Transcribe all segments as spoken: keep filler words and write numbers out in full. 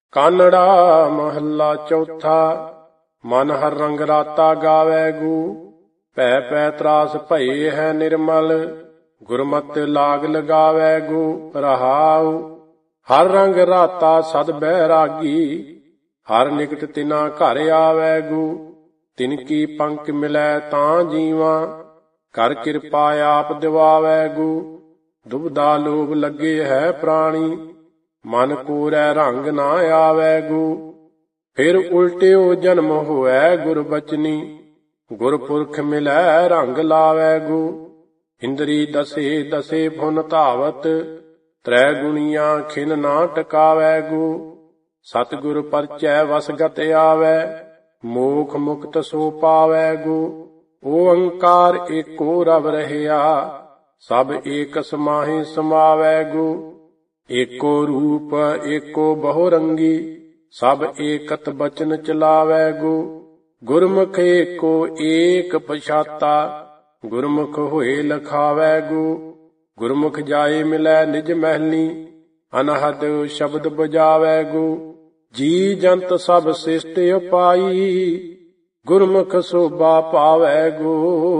ਕਾਨੜਾ ਮਹੱਲਾ ਚੌਥਾ। ਮਨ ਹਰ ਰੰਗ ਰਾਤਾ ਗਾਵੈ ਗੂ, ਭੈ ਪੈ ਤਰਾਸ ਭਏ ਹੈ ਨਿਰਮਲ। ਗੁਰਮਤਿ ਲਾਗ ਲਗਾਵੈ ਗੂ ਰਹਾਉ। ਹਰ ਰੰਗ ਰਾਤਾ ਸਦ ਬੈਰਾਗੀ, ਹਰ ਨਿਕਟ ਤਿਨਾ ਘਰ ਆਵੈ ਗੂ। ਤਿਨ ਕੀ ਪੰਕ ਮਿਲੈ ਤਾਂ ਜੀਵਾ, ਕਰ ਕਿਰਪਾ ਆਪ ਦਿਵਾਵੈ ਗੂ। ਦੁਬਦਾ ਲੋਭ ਲੱਗੇ ਹੈ ਪ੍ਰਾਣੀ, ਮਨ ਕੋਰੈ ਰੰਗ ਨਾ ਆਵੈ ਗੂ। ਫਿਰ ਉਲਟਿਓ ਜਨਮ ਹੋਵੈ ਗੁਰਬਚਨੀ, ਗੁਰਪੁਰਖ ਮਿਲੈ ਰੰਗ ਲਾਵੈ ਗੂ। ਇੰਦਰੀ ਦਸੇ ਦਸੇ ਫੁਨ ਧਾਵਤ, ਤ੍ਰੈ ਗੁਣੀਆਂ ਖਿਨ ਨਾ ਟਿਕਾਵੈ ਗੂ। ਸਤਿਗੁਰ ਪਰਚੈ ਵਸਗਤ ਆਵੈ, ਮੋਖ ਮੁਕਤ ਸੋ ਪਾਵੈ ਗੂ। ਓੰਕਾਰ ਏਕੋ ਰਵ ਰਹਿਆ, ਸਭ ਏਕ ਸਮਾਹਿ ਸਮਾਵੈ ਗੂ। ਏਕੋ ਰੂਪ ਏਕੋ ਬਹੁ ਰੰਗੀ, ਸਭ ਏਕਤ ਬਚਨ ਚਲਾਵੈ ਗੂ। ਗੁਰਮੁਖ ਏਕੋ ਏਕ ਪਛਾਤਾ, ਗੁਰਮੁਖ ਹੋਏ ਲਖਾਵੈ ਗੂ। ਗੁਰਮੁਖ ਜਾਏ ਮਿਲੈ ਨਿਜ ਮਹਿਲੀ, ਅਨਹਦ ਸ਼ਬਦ ਬਜਾਵੈ ਗੂ। ਜੀ ਜੰਤ ਸਭ ਸਿਸ਼ਟ ਉਪਾਈ, ਗੁਰਮੁਖ ਸੋਭਾ ਪਾਵੈ ਗੂ।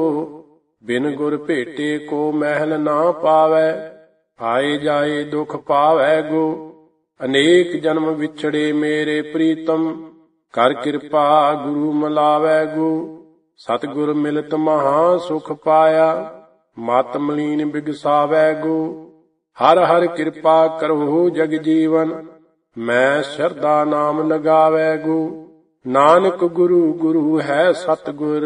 ਬਿਨ ਗੁਰ ਭੇਟੇ ਕੋ ਮਹਿਲ ਨਾ ਪਾਵੈ, ਆਏ ਜਾਏ ਦੁਖ ਪਾਵੈ ਗੂ। ਅਨੇਕ ਜਨਮ ਵਿਛੜੇ ਮੇਰੇ ਪ੍ਰੀਤਮ, ਕਰ ਕਿਰਪਾ ਗੁਰੂ ਮਿਲਾਵੈ ਗੂ। ਸਤਿਗੁਰ ਮਿਲਤ ਮਹਾ ਸੁਖ ਪਾਇਆ, ਮਤ ਮਲੀਨ ਬਿਗਸਾਵੈ ਗੂ। ਹਰ ਹਰ ਕਿਰਪਾ ਕਰਹੁ ਜਗ ਜੀਵਨ, ਮੈਂ ਸ਼ਰਧਾ ਨਾਮ ਲਗਾਵੈ ਗੂ। ਨਾਨਕ ਗੁਰੂ ਗੁਰੂ ਹੈ ਸਤਿਗੁਰ,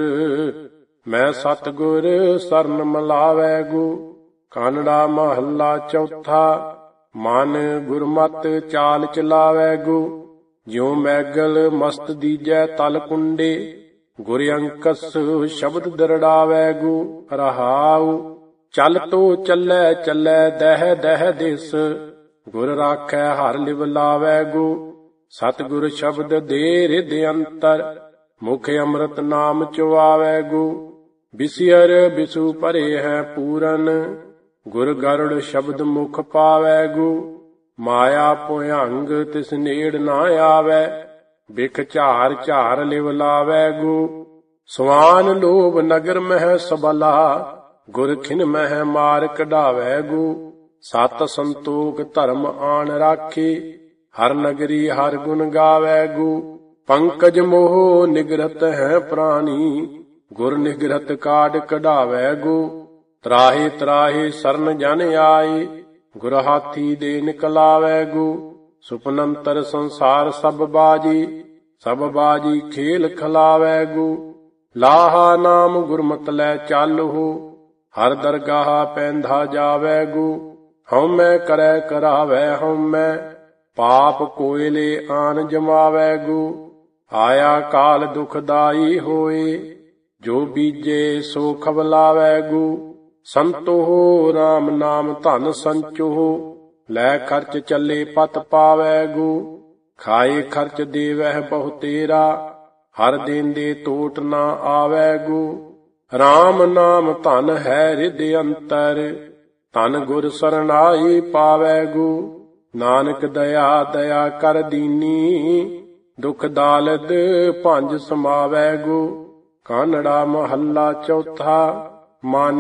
ਮੈਂ ਸਤਿਗੁਰ ਸਰਨ ਮਿਲਾਵੈ ਗੂ। ਕਾਨੜਾ ਮਹੱਲਾ ਚੌਥਾ। ਮਨ ਗੁਰਮਤਿ ਚਾਲ ਚਲਾਵੈ ਗੂ, ਜਿਉ ਮੈਗਲ ਮਸਤ ਦੀਜੈ ਤਲ ਕੁੰਡੇ। ਗੁਰ ਅੰਕਸ ਸ਼ਬਦ ਦਰੜਾਵੈ ਗੂ ਰਹਾਉ। ਚਲ ਤੋ ਚੱਲੈ ਚੱਲੈ ਦਹਿ ਦਹਿ ਦਿਸ, ਗੁਰ ਰਾਖੈ ਹਰ ਲਿਵ ਲਾਵੈ ਗੂ। ਸਤਿਗੁਰ ਸ਼ਬਦ ਦੇ ਰਿਦ ਅੰਤਰ, ਮੁਖ ਅੰਮ੍ਰਿਤ ਨਾਮ ਚੁਆਵੈ ਗੂ। ਬਿਸਿਅਰ ਬਿਸੂ ਭਰੇ ਹੈ ਪੂਰਨ, ਗੁਰ ਗਰੁੜ ਸ਼ਬਦ ਮੁਖ ਪਾਵੈ ਗੂ। ਮਾਇਆ ਭੁਯੰਗ ਤਿਸ ਨੇੜ ਨਾ ਆਵੈ, ਬਿਖ ਝਾਰ ਝਾਰ ਲਿਵ ਲਾਵੈ ਗੂ। ਸਵਾਨ ਲੋਭ ਨਗਰ ਮਹਿ ਸਬਲਾ, ਗੁਰ ਖਿਨ ਮਹਿ ਮਾਰ ਕਢਾਵੈ ਗੂ। ਸਤ ਸੰਤੋਖ ਧਰਮ ਆਣ ਰਾਖੇ, ਹਰ ਨਗਰੀ ਹਰ ਗੁਣ ਗਾਵੈ ਗੂ। ਪੰਕਜ ਮੋਹ ਨਿਗਰਤ ਹੈ ਪ੍ਰਾਣੀ, ਗੁਰ ਨਿਗਰਤ ਕਾਢ ਕਢਾਵੈ ਗੂ। ਤਰਾਹੇ ਤਰਾਹੇ ਸਰਨ ਜਨ ਆਏ, ਗੁਰ ਹਾਥੀ ਦੇ ਨਿਕਲਾਵੈ ਗੂ। ਸੁਪਨੰਤਰ ਸੰਸਾਰ ਸਭ ਬਾਜੀ, ਸਭ ਬਾਜੀ ਖੇਲ ਖਲਾਵੈ ਗੂ। ਲਾਹਾ ਨਾਮ ਗੁਰਮਤਿ ਲੈ ਚਾਲਹੁ, ਹਰ ਦਰਗਾਹ ਪੈਂਧਾ ਜਾਵੈ ਗੂ। ਹਉਮੈ ਕਰੈ ਕਰਾਵੈ ਹਉਮੈ, ਪਾਪ ਕੋਇਲੇ ਆਨ ਜਮਾਵੈ ਗੂ। ਆਇਆ ਕਾਲ ਦੁਖਦਾਈ ਹੋਏ, ਜੋ ਬੀਜੇ ਸੋ ਖਬਲਾਵੈ ਗੂ। ਸੰਤੋਹ ਰਾਮ ਨਾਮ ਧਨ ਸੰਚੋਹ, ਲੈ ਖਰਚ ਚੱਲੇ ਪਤ ਪਾਵੈ ਗੂ। ਖਾਏ ਖਰਚ ਦੇਵਹਿ ਬਹੁ ਤੇਰਾ, ਹਰ ਦੇਂਦੇ ਟੋਟ ਨਾ ਆਵੈ ਗੂ। ਰਾਮ ਨਾਮ ਧਨ ਹੈ ਰਿਦ ਅੰਤਰ, ਧਨ ਗੁਰ ਸਰਨਾਈ ਪਾਵੈ ਗੂ। ਨਾਨਕ ਦਇਆ ਦਇਆ ਕਰ ਦੀਨੀ, ਦੁਖ ਦਾਲਦ ਭੰਜ ਸਮਾਵੈ ਗੂ। ਕਾਨੜਾ ਮਹੱਲਾ ਚੌਥਾ। ਮਨ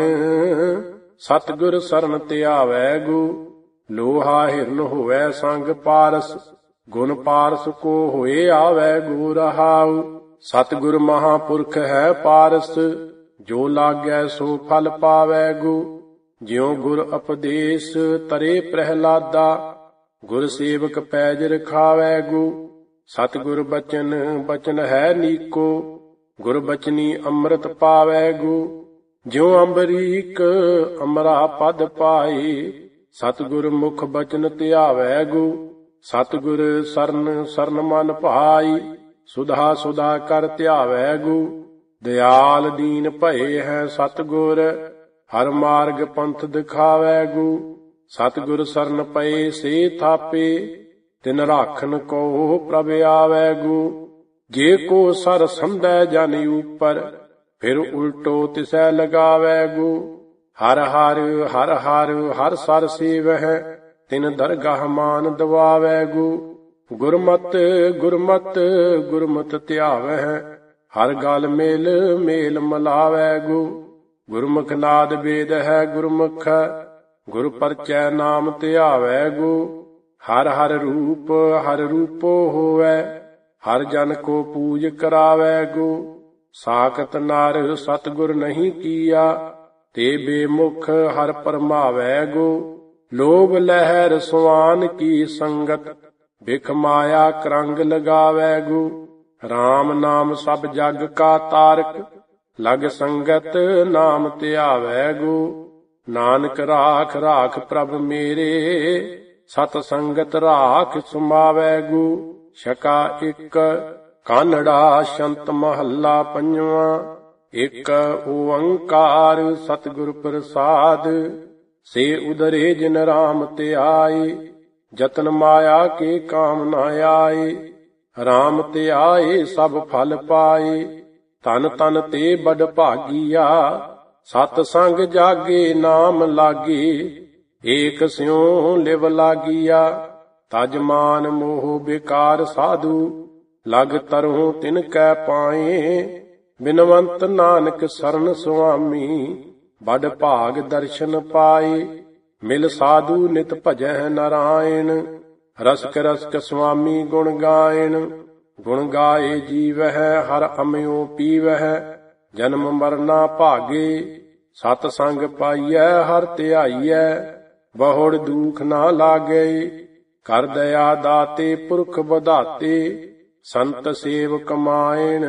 ਸਤਿਗੁਰ ਸਰਨ ਧਿਆਵੈ ਗੂ, ਲੋਹਾ ਹਿਰਨ ਹੋਵੈ ਸੰਗ ਪਾਰਸ। ਗੁਣ ਪਾਰਸ ਕੋ ਹੋਏ ਆਵੈ ਗੂ ਰਹਾਉ। ਸਤਿਗੁਰ ਮਹਾਪੁਰਖ ਹੈ ਪਾਰਸ, ਜੋ ਲਾਗੈ ਸੋ ਫਲ ਪਾਵੈ ਗੂ। ਜਿਉ ਗੁਰ ਉਪਦੇਸ਼ ਤਰੇ ਪ੍ਰਹਿਲਾਦਾ, ਗੁਰ ਸੇਵਕ ਪੈਜ ਰਖਾਵੈ ਗੂ। ਸਤਿਗੁਰ ਬਚਨ ਬਚਨ ਹੈ ਨੀਕੋ, ਗੁਰ ਬਚਨੀ ਅੰਮ੍ਰਿਤ ਪਾਵੈ ਗੂ। ਜਿਉ ਅੰਬਰੀਕ ਅਮਰਾ ਪਦ ਪਾਏ, ਸਤਿਗੁਰ ਮੁਖ ਬਚਨ ਧਿਆਵੈ ਗੂ। ਸਤਿਗੁਰ ਸਰਨ ਸਰਨ ਮਨ ਭਾਈ, ਸੁਧਾ ਸੁਧਾ ਕਰ ਧਿਆਵੈ ਗੂ। ਦਿਆਲ ਦੀਨ ਭਏ ਹੈ ਸਤਿਗੁਰ, ਹਰ ਮਾਰਗ ਪੰਥ ਦਿਖਾਵੈ ਗੂ। ਸਤਿਗੁਰ ਸਰਨ ਪਏ ਸੇ ਥਾਪੇ, ਤਿਨ ਰਾਖਨ ਕੋ ਪ੍ਰਭ ਆਵੈ ਗੂ। ਜੇ ਕੋ ਸਰ ਸੰਧੈ ਜਨ ਉਪਰ, ਫਿਰ ਉਲਟੋ ਤਿਸੈ ਲਗਾਵੈ ਗੂ। ਹਰ ਹਰ ਹਰ ਹਰ ਹਰ ਸਰ ਸੇਵਹਿ, ਤਿਨ ਦਰਗਾਹ ਮਾਨ ਦਵਾਵੈ ਗੂ। ਗੁਰਮਤਿ ਗੁਰਮਤਿ ਗੁਰਮਤਿ ਧਿਆਵਹਿ, ਹਰ ਗਲ ਮੇਲ ਮੇਲ ਮਲਾਵੈ ਗੋ। ਗੁਰਮੁਖ ਨਾਦ ਵੇਦ ਹੈ ਗੁਰਮੁਖ, ਗੁਰ ਪਰਚੈ ਨਾਮ ਧਿਆਵੈ ਗੋ। ਹਰ ਹਰ ਰੂਪ ਹਰ ਰੂਪੋ ਹੋਵੈ, ਹਰ ਜਨ ਕੋ ਪੂਜ ਕਰਾਵੈ ਗੋ। ਸਾਖਤ ਨਰ ਸਤਿਗੁਰ ਨਹੀਂ ਕੀਆ, ਤੇ ਬੇਮੁਖ ਹਰ ਪਰਮਾਵੈ ਗੋ। ਲੋਭ ਲਹਿਰ ਸੁਆਨ ਕੀ ਸੰਗਤ, ਬਿਖ ਮਾਇਆ ਕਰੰਗ ਲਗਾਵੈ ਗੋ। ਰਾਮ ਨਾਮ ਸਭ ਜਗ ਕਾ ਤਾਰਕ, ਲਗ ਸੰਗਤ ਨਾਮ ਧਿਆਵੈ ਗੋ। ਨਾਨਕ ਰਾਖ ਰਾਖ ਪ੍ਰਭ ਮੇਰੇ, ਸਤ ਸੰਗਤ ਰਾਖ ਸੁਮਾਵੈ ਗੋ। ਛਕਾ ਇੱਕ ਕਾਨੜਾ ਸ਼ੰਤ ਮਹੱਲਾ ਪੰਜਵਾਂ। ਇੱਕ ਓੰਕਾਰ ਸਤਿਗੁਰ ਪ੍ਰਸਾਦ, ਸੇ ਉਦਰੇ ਜਿਨ ਰਾਮ ਧਿਆਏ। ਜਤਨ ਮਾਇਆ ਕੇ ਕਾਮ ਨ ਆਏ, ਰਾਮ ਧਿਆਏ ਸਭ ਫਲ ਪਾਏ। ਤਨ ਤਨ ਤੇ ਬੜ ਭਾਗੀਆ, ਸਤ ਸੰਗ ਜਾਗੇ ਨਾਮ ਲਾਗੇ। ਏਕ ਸਿਉ ਲਿਵ ਲਾਗੀਆ, ਤਜ ਮਾਨ ਮੋਹ ਬੇਕਾਰ ਸਾਧੂ। ਲਗ ਤਰਹੁ ਤਿਨ ਕੈ ਪਾਏ, ਬਿਨਵੰਤ ਨਾਨਕ ਸਰਨ ਸੁਆਮੀ। ਬੜ ਭਾਗ ਦਰਸ਼ਨ ਪਾਏ, ਮਿਲ ਸਾਧੂ ਨਿਤ ਭਜੈ ਨਾਰਾਇਣ। ਰਸਕ ਰਸਕ ਸੁਆਮੀ ਗੁਣ ਗਾਇਣ, ਗੁਣ ਗਾਏ ਜੀਵਹਿ ਹਰ ਅਮਿਓ ਪੀਵਹਿ। ਜਨਮ ਮਰਨਾ ਭਾਗੇ, ਸਤ ਸੰਗ ਪਾਈਐ ਹਰ ਧਿਆਈਐ। ਬਹੁੜ ਦੂਖ ਨਾ ਲਾਗੈ, ਕਰ ਦਇਆ ਦਾਤੇ ਪੁਰਖ ਵਧਾਤੇ। ਸੰਤ ਸੇਵ ਕਮਾਇਣ,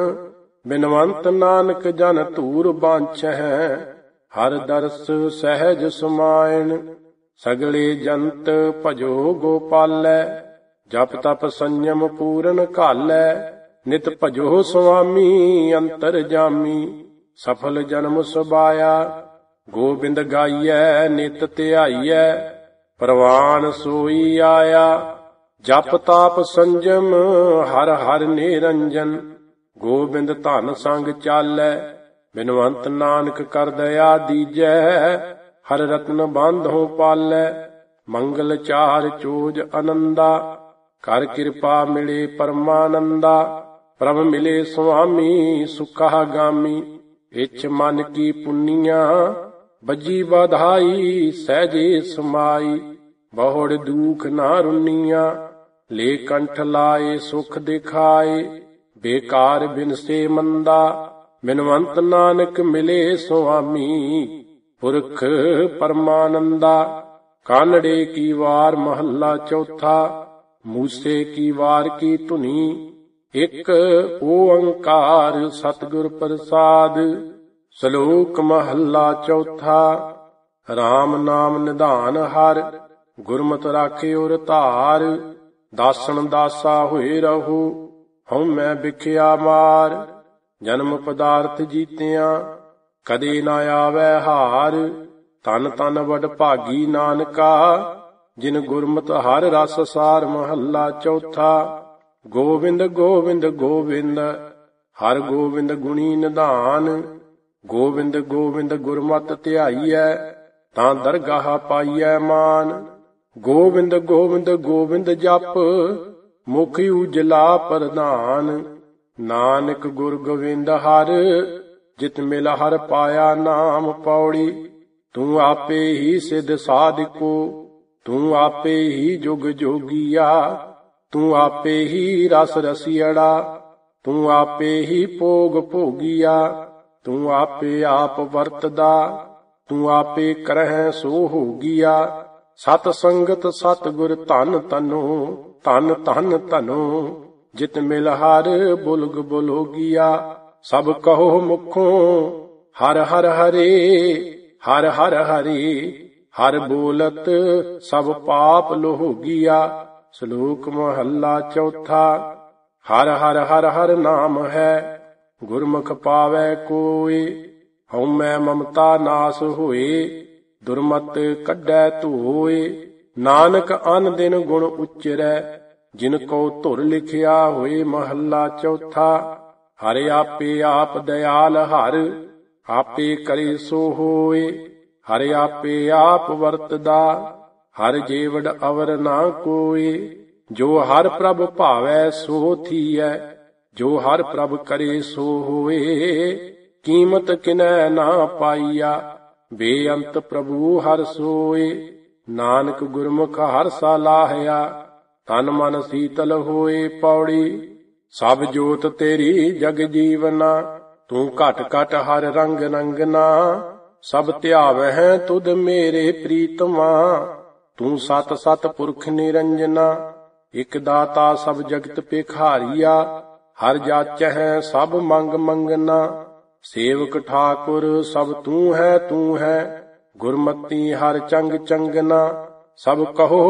ਬਿਨਵੰਤ ਨਾਨਕ ਜਨ ਧੂਰ ਬਾਂਛੈ। ਹਰ ਦਰਸ ਸਹਿਜ ਸਮਾਇਣ, ਸਗਲੇ ਜੰਤ ਭਜੋ ਗੋਪਾਲੈ। ਜਪ ਤਪ ਸੰਜਮ ਪੂਰਨ ਘਾਲੈ, ਨਿਤ ਭਜੋ ਸੁਆਮੀ ਅੰਤਰ ਜਾਮੀ। ਸਫਲ ਜਨਮ ਸੁਭਾਇਆ, ਗੋਬਿੰਦ ਗਾਈਐ ਨਿਤ ਧਿਆਈਐ। ਪ੍ਰਵਾਨ ਸੋਈ ਆਇਆ, ਜਪ ਤਾਪ ਸੰਜਮ ਹਰ ਹਰ ਨਿਰੰਜਨ। ਗੋਬਿੰਦ ਧਨ ਸੰਗ ਚਾਲੈ, ਬਿਨਵੰਤ ਨਾਨਕ ਕਰ ਦਇਆ ਦੀਜੈ। ਹਰ ਰਤਨ ਬਾਂਧੋ ਪਾਲੈ, ਮੰਗਲ ਚਾਰ ਚੋਜ ਅਨੰਦਾ। ਕਰ ਕਿਰਪਾ ਮਿਲੇ ਪਰਮਾਨੰਦਾ, ਪ੍ਰਭ ਮਿਲੇ ਸੁਆਮੀ ਸੁਖਾ ਗਾਮੀ। ਇਛ ਮਨ ਕੀ ਪੁੰਨੀਆਂ, ਬੱਜੀ ਵਧਾਈ ਸਹਿਜੇ ਸਮਾਈ। ਬਹੁੜ ਦੂਖ ਨਾ ਰੁੰਨੀਆਂ, ਲੈ ਕੰਠ ਲਾਏ ਸੁਖ ਦਿਖਾਏ। ਬੇਕਾਰ ਬਿਨਸੇ ਮੰਦਾ, ਬਿਨਵੰਤ ਨਾਨਕ ਮਿਲੇ ਸੁਆਮੀ। ਪੁਰਖ ਪਰਮਾਨੰਦਾ। ਕਾਨੜੇ ਕੀ ਵਾਰ ਮਹੱਲਾ ਚੌਥਾ। ਮੂਸੇ ਕੀ ਵਾਰ ਕੀ ਧੁਨੀ, ਇੱਕ ਓੰਕਾਰ ਸਤਿਗੁਰ ਪ੍ਰਸਾਦ। ਸ਼ਲੋਕ ਮਹੱਲਾ ਚੌਥਾ। ਰਾਮ ਨਾਮ ਨਿਧਾਨ ਹਰ, ਗੁਰਮਤਿ ਰਾਖਿਓ ਧਾਰ। ਦਾਸਨ ਦਾਸਾ ਹੋਏ ਰਹੋ, ਹਉਮੈ ਵਿਖਿਆ ਮਾਰ। ਜਨਮ ਪਦਾਰਥ ਜੀਤਿਆਂ, ਕਦੇ ਨਾ ਆਵੈ ਹਾਰ। ਤਨ ਤਨ ਵਡ ਭਾਗੀ ਨਾਨਕਾ, ਜਿਨ ਗੁਰਮਤਿ ਹਰ ਰਸ ਸਾਰ। ਮਹੱਲਾ ਚੌਥਾ। ਗੋਵਿੰਦ ਗੋਵਿੰਦ ਗੋਵਿੰਦ, ਹਰ ਗੋਵਿੰਦ ਗੁਣੀ ਨਿਧਾਨ। ਗੋਵਿੰਦ ਗੋਵਿੰਦ ਗੁਰਮਤਿ ਧਿਆਈਐ, ਤਾਂ ਦਰਗਾਹ ਪਾਈਐ ਮਾਨ। ਗੋਵਿੰਦ ਗੋਵਿੰਦ ਗੋਵਿੰਦ ਜਪ, ਮੁਖ ਉਜਲਾ ਪ੍ਰਧਾਨ। ਨਾਨਕ ਗੁਰ ਗੋਵਿੰਦ ਹਰ, ਜਿਤ ਮਿਲ ਹਰ ਪਾਇਆ ਨਾਮ ਪੌੜੀ। ਤੂੰ ਆਪੇ ਹੀ ਸਿਧ ਸਾਧਿਕੋ, ਤੂੰ ਆਪੇ ਹੀ ਜੁਗ ਜੋਗੀਆ। ਤੂੰ ਆਪੇ ਹੀ ਰਸ ਰਸੀਅੜਾ, ਤੂੰ ਆਪੇ ਹੀ ਭੋਗ ਭੋਗੀਆ। ਤੂੰ ਆਪੇ ਆਪ ਵਰਤਦਾ, ਤੂੰ ਆਪੇ ਕਰਹਿ ਸੋ ਹੋਗੀਆ। ਸਤ ਸੰਗਤ ਸਤਿਗੁਰ ਧਨ ਤਨੋ, ਧਨ ਧਨ ਧਨੋ। ਜਿਤ ਮਿਲ ਹਰ ਬੁਲਗ ਬੁਲੋਗੀਆ। ਸਭ ਕਹੋ ਮੁਖੋਂ ਹਰ ਹਰ ਹਰੇ, ਹਰ ਹਰ ਹਰੇ। ਹਰ ਬੋਲਤ ਸਭ ਪਾਪ ਲੋਹਗੀਆ। ਸ਼ਲੋਕ ਮਹੱਲਾ ਚੌਥਾ। ਹਰ ਹਰ ਹਰ ਹਰ ਨਾਮ ਹੈ, ਗੁਰਮੁਖ ਪਾਵੈ ਕੋਇ। ਹਉਮੈ ਮਮਤਾ ਨਾਸ ਹੋਏ, ਦੁਰਮਤ ਕੱਢੈ ਧੋਏ। ਨਾਨਕ ਅਨ ਦਿਨ ਗੁਣ ਉਚਰੈ, ਜਿਨ ਕੋ ਧੁਰ ਲਿਖਿਆ ਹੋਏ। ਮਹੱਲਾ ਚੌਥਾ। ਹਰਿ ਆਪੇ ਆਪ ਦਇਆਲ ਹਰ, ਆਪੇ ਕਰੇ ਸੋ ਹੋਏ। ਹਰਿ ਆਪੇ ਆਪ ਵਰਤਦਾ, ਹਰ ਜੀਵੜ ਅਵਰ ਨਾ ਕੋਇ। ਜੋ ਹਰ ਪ੍ਰਭ ਭਾਵੈ ਸੋ ਥੀਐ, ਜੋ ਹਰ ਪ੍ਰਭ ਕਰੇ ਸੋ ਹੋਏ। ਕੀਮਤ ਕਿਨੈ ਨਾ ਪਾਈਆ, ਬੇਅੰਤ ਪ੍ਰਭੂ ਹਰ ਸੋਏ। ਨਾਨਕ ਗੁਰਮੁਖ ਹਰ ਸਲਾਹਿਆ, ਤਨ ਮਨ ਸੀਤਲ ਹੋਏ। ਪੌੜੀ ਸਭ ਜੋਤ ਤੇਰੀ ਜਗ ਜੀਵਨਾ, ਤੂੰ ਘਟ ਘਟ ਹਰ ਰੰਗ ਰੰਗਨਾ। ਸਭ ਧਿਆਵਹਿ ਤੁਧ ਮੇਰੇ ਪ੍ਰੀਤਮਾ, ਤੂੰ ਸਤ ਸਤ ਪੁਰਖ ਨਿਰੰਜਨਾ। ਇਕ ਦਾਤਾ ਸਭ ਜਗਤ ਭਿਖਾਰੀਆ, ਹਰ ਜਾਚਹਿ ਸਭ ਮੰਗ ਮੰਗਨਾ। ਸੇਵਕ ਠਾਕੁਰ ਸਭ ਤੂੰ ਹੈ ਤੂੰ ਹੈ, ਗੁਰਮਤੀ ਹਰ ਚੰਗ ਚੰਗਨਾ। ਸਭ ਕਹੋ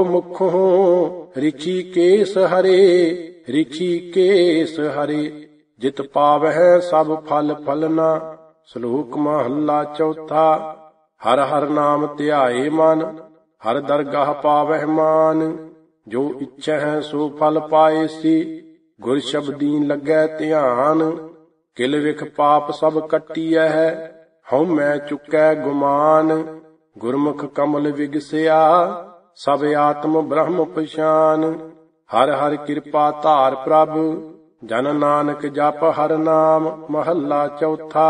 ਮੁਖੋਂ ਰਿਸ਼ੀਕੇਸ਼ ਹਰੇ, ਰਿਸ਼ੀਕੇਸ਼ ਹਰੇ। ਜਿਤ ਪਾਵਹਿ ਸਭ ਫਲ ਫਲਨਾ। ਸ਼ਲੋਕ ਮਹੱਲਾ ਚੌਥਾ। ਹਰ ਹਰ ਨਾਮ ਧਿਆਏ ਮਨ, ਹਰ ਦਰਗਾਹ ਪਾਵਹਿ ਮਾਨ। ਜੋ ਇੱਛਾ ਹੈ ਸੋ ਫਲ ਪਾਏ ਸੀ, ਗੁਰ ਸ਼ਬਦੀ ਲੱਗੈ ਧਿਆਨ। ਕਿਲ ਵਿਖ ਪਾਪ ਸਭ ਕੱਟੀਐ ਹੈ, ਹਉ ਮੈਂ ਚੁੱਕੈ ਗੁਮਾਨ। ਗੁਰਮੁਖ ਕਮਲ ਵਿਗਸਿਆ, ਸਭ ਆਤਮ ਬ੍ਰਹਮ ਪਛਾਨ। ਹਰ ਹਰ ਕਿਰਪਾ ਧਾਰ ਪ੍ਰਭ, ਜਨ ਨਾਨਕ ਜਪ ਹਰ ਨਾਮ। ਮਹੱਲਾ ਚੌਥਾ।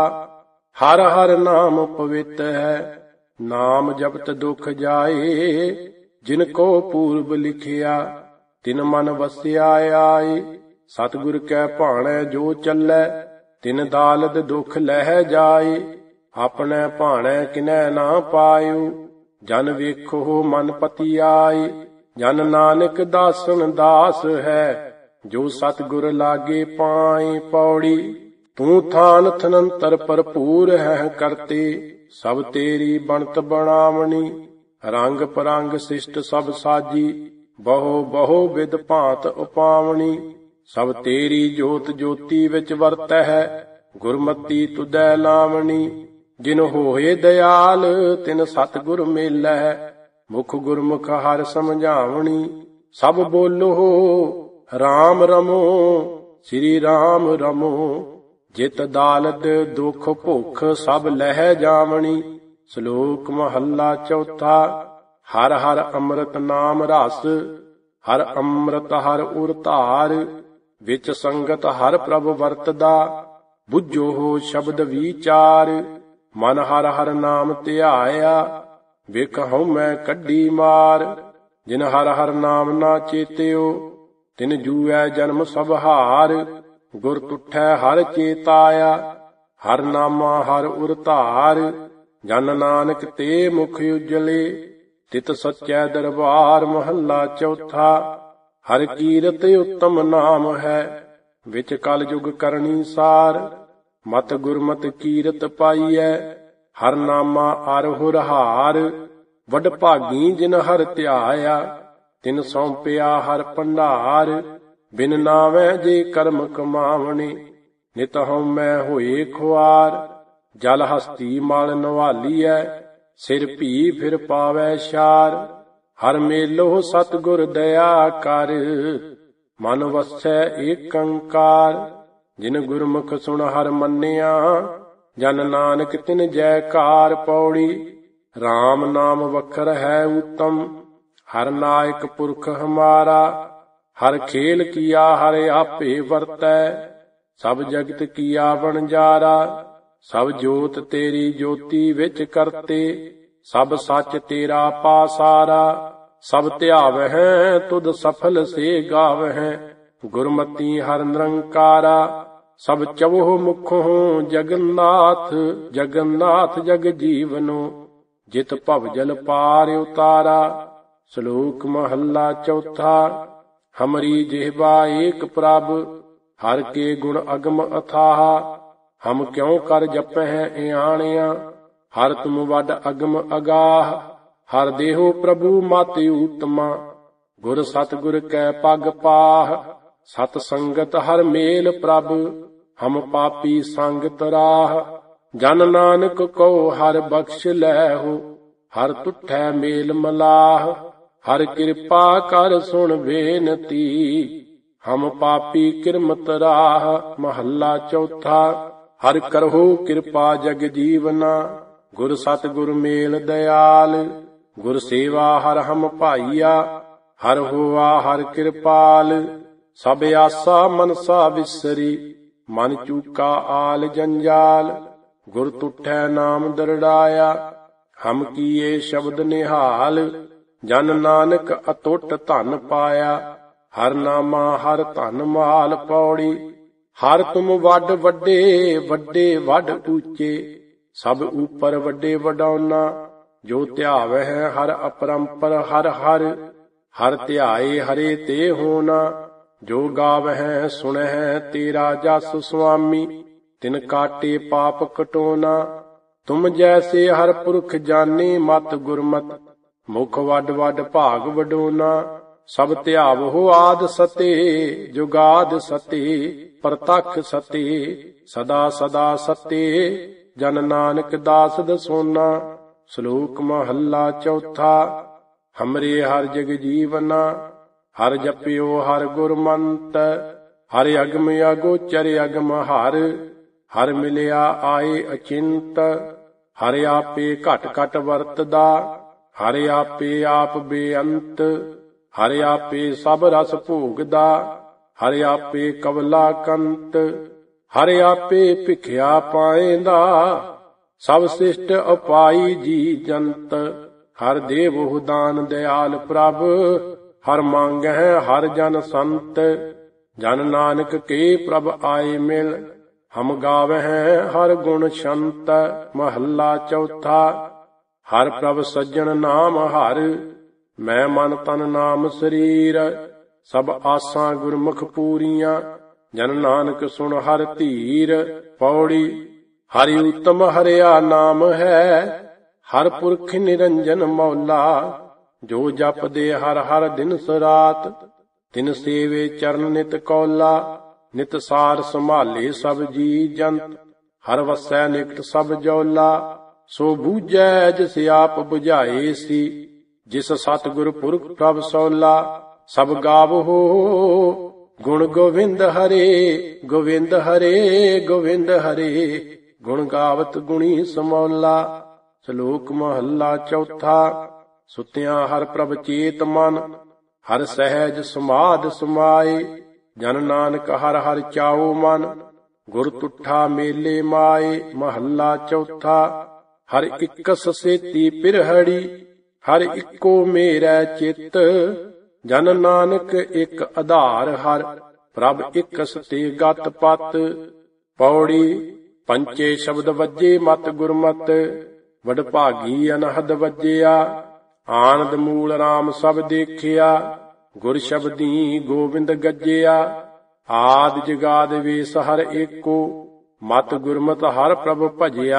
ਹਰ ਹਰ ਨਾਮ ਪਵਿੱਤ ਹੈ, ਨਾਮ ਜਪਤ ਦੁਖ ਜਾਏ। ਜਿਨ ਕੋ ਪੂਰਬ ਲਿਖਿਆ, ਤਿਨ ਮਨ ਵਸਿਆ ਆਏ। ਸਤਿਗੁਰ ਕੈ ਭਾਣੈ ਜੋ ਚੱਲੈ, ਤਿਨ ਦਾਲਦ ਦੁਖ ਲਹਿ ਜਾਏ। ਆਪਣੇ ਭਾਣੈ ਕਿਨੈ ਨਾ ਪਾਇਓ, ਜਨ ਵੇਖੋ ਮਨ ਪਤੀ ਆਏ। ਜਨ ਨਾਨਕ ਦਾਸਨ ਦਾਸ ਹੈ, ਜੋ ਸਤਿਗੁਰ ਲਾਗੇ ਪਾਏ। ਪੌੜੀ ਤੂੰ ਥਾਨ ਥਨੰਤਰ ਭਰਪੂਰ ਹੈ ਕਰਤੇ, ਸਭ ਤੇਰੀ ਬਣਤ ਬਣਾਵਣੀ। ਰੰਗ ਪਰੰਗ ਸਿਸ਼ਟ ਸਭ ਸਾਜੀ, ਬਹੁ ਬਹੁ ਵਿਦ ਭਾਂਤ ਉਪਾਵਣੀ। ਸਭ ਤੇਰੀ ਜੋਤ ਜੋਤੀ ਵਿੱਚ ਵਰਤੈ ਹੈ, ਗੁਰਮਤੀ ਤੁਧੈ ਲਾਵਣੀ। ਜਿਨ ਹੋਏ ਦਿਆਲ ਤਿਨ ਸਤਿਗੁਰ ਮੇਲੈ, ਮੁਖ ਗੁਰਮੁਖ ਹਰ ਸਮਝਾਵਣੀ। ਸਭ ਬੋਲੋ ਰਾਮ ਰਮੋ, ਸ੍ਰੀ ਰਾਮ ਰਮੋ। ਜਿਤ ਦਾਲਦ ਦੁਖ ਭੁਖ ਸਭ ਲਹਿ ਜਾਵਣੀ। ਸ਼ਲੋਕ ਮਹੱਲਾ ਚੌਥਾ। ਹਰ ਹਰ ਅੰਮ੍ਰਿਤ ਨਾਮ ਰਸ, ਹਰ ਅੰਮ੍ਰਿਤ ਹਰ ਉਰ ਧਾਰ। ਵਿੱਚ ਸੰਗਤ ਹਰ ਪ੍ਰਭ ਵਰਤਦਾ, ਬੁੱਝੋ ਹੋ ਸ਼ਬਦ ਵਿਚਾਰ। ਮਨ ਹਰ ਹਰ ਨਾਮ ਧਿਆਇਆ, ਵੇਖ ਹਉ ਮੈਂ ਕੱਢੀ ਮਾਰ। ਜਿਨ ਹਰ ਹਰ ਨਾਮ ਨਾ ਚੇਤਿਓ, ਤਿਨ ਜੂਐ ਜਨਮ ਸਭ ਹਾਰ। ਗੁਰ ਤੁਠੈ ਹਰ ਚੇਤਾਇਆ, ਹਰ ਨਾਮਾ ਹਰ ਉਰ ਧਾਰ। ਜਨ ਨਾਨਕ ਤੇ ਮੁਖ ਉਜਲੇ, ਤਿਤ ਸਚੈ ਦਰਬਾਰ। ਮਹੱਲਾ ਚੌਥਾ। ਹਰ ਕੀਰਤ ਉੱਤਮ ਨਾਮ ਹੈ, ਵਿੱਚ ਕਲ ਯੁਗ ਕਰਨੀ ਸਾਰ। ਮਤ ਗੁਰਮਤਿ ਕੀਰਤ ਪਾਈਐ, ਹਰ ਨਾਮਾ ਅਰ ਹੁਰ ਹਾਰ। ਵਡ ਭਾਗੀ ਜਿਨ ਹਰ ਧਿਆਇਆ, ਤਿਨ ਸੌਂਪਿਆ ਹਰ ਭੰਡਾਰ। ਬਿਨ ਨਾਵੈ ਜੇ ਕਰਮ ਕਮਾਵਣੇ, ਨਿਤ ਹਉ ਮੈਂ ਹੋਏ ਖੁਆਰ। ਜਲ ਹਸਤੀ ਮਲ ਨਵਾਲੀਐ, ਸਿਰ ਭੀ ਫਿਰ ਪਾਵੈ ਛਾਰ। ਹਰ ਮੇਲੋ ਸਤਿਗੁਰ ਦਇਆ ਕਰ, ਮਨ ਵਸੈ ਏਕ ਓੰਕਾਰ। ਜਿਨ ਗੁਰਮੁਖ ਸੁਣ ਹਰ ਮੰਨਿਆ, ਜਨ ਨਾਨਕ ਤਿਨ ਜੈਕਾਰ। ਪੌੜੀ ਰਾਮ ਨਾਮ ਵਖਰ ਹੈ ਊਤਮ, ਹਰ ਨਾਇਕ ਪੁਰਖ ਹਮਾਰਾ। ਹਰ ਖੇਲ ਕੀਆ ਹਰ ਆਪੇ ਵਰਤੈ, ਸਭ ਜਗਤ ਕੀਆ ਵਣਜਾਰਾ। ਸਭ ਜੋਤ ਤੇਰੀ ਜੋਤੀ ਵਿੱਚ ਕਰਤੇ, ਸਭ ਸੱਚ ਤੇਰਾ ਪਾਸਾਰਾ। ਸਭ ਧਿਆਵਹਿ ਤੁਧ ਸਫਲ ਸੇ ਗਾਵਹਿ, ਗੁਰਮਤੀ ਹਰ ਨਿਰੰਕਾਰਾ। ਸਭ ਚਵਹੁ ਮੁਖੋਂ ਜਗन्नाथ, ਜਗन्नाथ ਜਗ ਜੀਵਨੋ। ਜਿਤ ਭਵ ਜਲ ਪਾਰ ਉਤਾਰਾ। ਸ਼ਲੋਕ ਮਹੱਲਾ ਚੌਥਾ। ਹਮਰੀ ਜਿਹਵਾ ਏਕ ਪ੍ਰਭ, ਹਰ ਕੇ ਗੁਣ ਅਗਮ ਅਥਾਹ। ਹਮ ਕਿਉ ਕਰ ਜਪਹਿ ਇਆਣਿਆ, ਹਰ ਤੁਮ ਵੱਡ ਅਗਮ ਅਗਾਹ। ਹਰ ਦੇਹੋ ਪ੍ਰਭੂ ਮਤਿ ਊਤਮਾ, ਗੁਰ ਸਤਿਗੁਰ ਕੈ ਪਗ ਪਾਹ। ਸਤ ਸੰਗਤ ਹਰ ਮੇਲ ਪ੍ਰਭ, ਹਮ ਪਾਪੀ ਸੰਗ ਤਰਾਹ। ਜਨ ਨਾਨਕ ਕਉ ਹਰ ਬਖਸ਼ ਲੈਹੋ, ਹਰ ਤੁਠੈ ਮੇਲ ਮਲਾਹ। ਹਰ ਕਿਰਪਾ ਕਰ ਸੁਣ ਬੇਨਤੀ, ਹਮ ਪਾਪੀ ਕਿਰਮਤ ਰਾਹ। ਮਹੱਲਾ ਚੌਥਾ। ਹਰ ਕਰਹੁ ਕਿਰਪਾ ਜਗ ਜੀਵਨਾ, ਗੁਰ ਸਤਿਗੁਰ ਮੇਲ ਦਇਆਲ। ਗੁਰ ਸੇਵਾ ਹਰ ਹਮ ਭਾਈਆ, ਹਰ ਹੋਆ ਹਰ ਕਿਰਪਾਲ। ਸਭ ਆਸਾ ਮਨਸਾ ਵਿਸਰੀ, ਮਨ ਚੂਕਾ ਆਲ ਜੰਜਾਲ। ਗੁਰ ਤੁਠੈ ਨਾਮ ਦਰੜਾਇਆ, ਹਮ ਕੀਏ ਸ਼ਬਦ ਨਿਹਾਲ। ਜਨ ਨਾਨਕ ਅਤੁੱਟ ਧਨ ਪਾਇਆ, ਹਰ ਨਾਮਾ ਹਰ ਧਨ ਮਾਲ। ਪੌੜੀ ਹਰ ਤੁਮ ਵੱਡ ਵੱਡੇ, ਵੱਡੇ ਵੱਡ ਊਚੇ। ਸਭ ਉਪਰ ਵੱਡੇ ਵਡਾਉਨਾ, ਜੋ ਧਿਆਵਹਿ ਹਰ ਅਪਰੰਪਰ। ਹਰ ਹਰ ਹਰ ਧਿਆਏ ਹਰੇ ਤੇ ਹੋਣਾ, ਜੋ ਗਾਵਹਿ ਸੁਣਹਿ ਤੇਰਾ ਜਸ। ਸੁਆਮੀ ਤਿਨ ਕਾਟੇ ਪਾਪ ਕਟੋਨਾ, ਤੁਮ ਜੈਸੇ ਹਰ ਪੁਰਖ ਜਾਨੇ। ਮਤ ਗੁਰਮਤ ਮੁਖ ਵੱਡ ਵੱਡ ਭਾਗ ਵਡੋਨਾ। ਸਭ ਧਿਆਵਹੁ ਆਦ ਸਤੇ, ਜੁਗਾਦ ਸਤੇ। ਪ੍ਰਤੱਖ ਸਤੇ, ਸਦਾ ਸਦਾ ਸਤੇ। ਜਨ ਨਾਨਕ ਦਾਸ ਦਸੋਨਾ। ਸ਼ਲੋਕ ਮਹੱਲਾ ਚੌਥਾ। ਹਮਰੇ ਹਰ ਜਗ ਜੀਵਨਾ, ਹਰ ਜਪਿਓ ਹਰ ਗੁਰਮੰਤ। ਹਰ ਅਗਮ ਅਗੋਚਰ ਅਗਮ ਹਰ, ਹਰ ਮਿਲਿਆ ਆਏ ਅਚਿੰਤ। ਹਰ ਆਪੇ ਘਟ ਘਟ ਵਰਤਦਾ, ਹਰ ਆਪੇ ਆਪ ਬੇਅੰਤ। ਹਰ ਆਪੇ ਸਭ ਰਸ ਭੋਗਦਾ, ਹਰ ਆਪੇ ਕਵਲਾ ਕੰਤ। ਹਰ ਆਪੇ ਭਿਖਿਆ ਪਾਏਂਦਾ, ਸਭ ਸਿਸ਼ਟ ਉਪਾਈ ਜੀ ਜੰਤ। ਹਰ ਦੇਵਹੁ ਦਾਨ ਦਿਆਲ ਪ੍ਰਭ, ਹਰ ਮੰਗਹਿ ਹਰ ਜਨ ਸੰਤ। ਜਨ ਨਾਨਕ ਕੇ ਪ੍ਰਭ ਆਏ ਮਿਲ, ਹਮ ਗਾਵਹਿ ਹਰ ਗੁਣ ਛੰਤ। ਮਹੱਲਾ ਚੌਥਾ। ਹਰ ਪ੍ਰਭ ਸੱਜਣ ਨਾਮ ਹਰ, ਮੈਂ ਮਨ ਤਨ ਨਾਮ ਸਰੀਰ। ਸਭ ਆਸਾਂ ਗੁਰਮੁਖ ਪੂਰੀਆਂ, ਜਨ ਨਾਨਕ ਸੁਣ ਹਰ ਧੀਰ। ਪੌੜੀ ਹਰਿ ਉਤਮ ਹਰਿਆ ਨਾਮ ਹੈ, ਹਰ ਪੁਰਖ ਨਿਰੰਜਨ ਮੌਲਾ। ਜੋ ਜਪਦੇ ਹਰ ਹਰ ਦਿਨਸ ਰਾਤ, ਤਿਨ ਸੇਵੇ ਚਰਨ ਨਿਤ ਕੌਲਾ। ਨਿਤ ਸਾਰ ਸੰਭਾਲੇ ਸਭ ਜੀ ਜੰਤ, ਹਰ ਵਸੈ ਨਿਕਟ ਸਭ ਜੌਲਾ। ਸੋ ਬੂਝੈ ਜਿਸ ਆਪ ਬੁਝਾਏ ਸੀ, ਜਿਸ ਸਤਿਗੁਰ ਪੁਰਖ ਪ੍ਰਭ ਸੌਲਾ। ਸਭ ਗਾਵਹੁ ਗੁਣ ਗੋਵਿੰਦ ਹਰੇ, ਗੋਵਿੰਦ ਹਰੇ ਗੋਵਿੰਦ ਹਰੇ। ਗੁਣ ਗਾਵਤ ਗੁਣੀ ਸਮੌਲਾ। ਸ਼ਲੋਕ ਮਹੱਲਾ ਚੌਥਾ। ਸੁਤਿਆਂ ਹਰ ਪ੍ਰਭ ਚੇਤ ਮਨ, ਹਰ ਸਹਿਜ ਸਮਾਧ ਸਮਾਏ। ਜਨ ਨਾਨਕ ਹਰ ਹਰ ਚਾਉ ਮਨ, ਗੁਰ ਤੁਠਾ ਮੇਲੇ ਮਾਏ। ਮਹੱਲਾ ਚੌਥਾ। ਹਰ ਇਕਸ ਸੇਤੀ ਪਿਰਹੜੀ, ਹਰ ਇੱਕੋ ਮੇਰਾ ਚਿੱਤ। ਜਨ ਨਾਨਕ ਇੱਕ ਆਧਾਰ ਹਰ, ਪ੍ਰਭ ਇਕਸ ਤੇ ਗਤ ਪਤ। ਪੌੜੀ ਪੰਚੇ ਸ਼ਬਦ ਵੱਜੇ ਮਤ ਗੁਰਮਤ, ਵਡਭਾਗੀ ਅਨਹਦ ਵੱਜਿਆ। ਆਨੰਦ ਮੂਲ ਰਾਮ ਸਭ ਦੇਖਿਆ, ਗੁਰ ਸ਼ਬਦੀ ਗੋਬਿੰਦ ਗੱਜਿਆ। ਆਦਿ ਜਗਾਦ ਵੇਸ ਹਰ ਏਕੋ, ਮਤ ਗੁਰਮਤ ਹਰ ਪ੍ਰਭ ਭਜਿਆ।